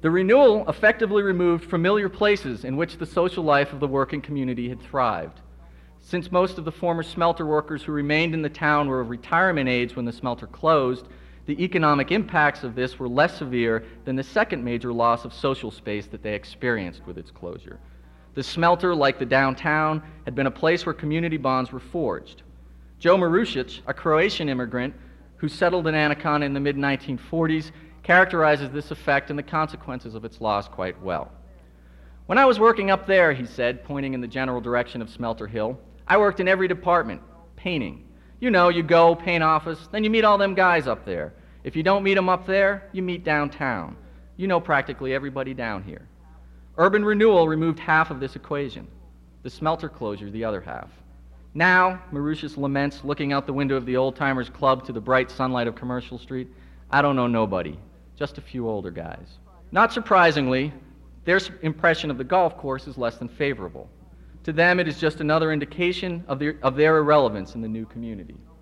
The renewal effectively removed familiar places in which the social life of the working community had thrived. Since most of the former smelter workers who remained in the town were of retirement age when the smelter closed, the economic impacts of this were less severe than the second major loss of social space that they experienced with its closure. The smelter, like the downtown, had been a place where community bonds were forged. Joe Marušić, a Croatian immigrant who settled in Anaconda in the mid-1940s, characterizes this effect and the consequences of its loss quite well. "When I was working up there," he said, pointing in the general direction of Smelter Hill, "I worked in every department, painting. You know, you go, paint office, then you meet all them guys up there. If you don't meet them up there, you meet downtown. You know practically everybody down here." Urban renewal removed half of this equation, the smelter closure the other half. Now, Marušić laments, looking out the window of the Old Timers Club to the bright sunlight of Commercial Street, "I don't know nobody, just a few older guys." Not surprisingly, their impression of the golf course is less than favorable. To them, it is just another indication of their irrelevance in the new community.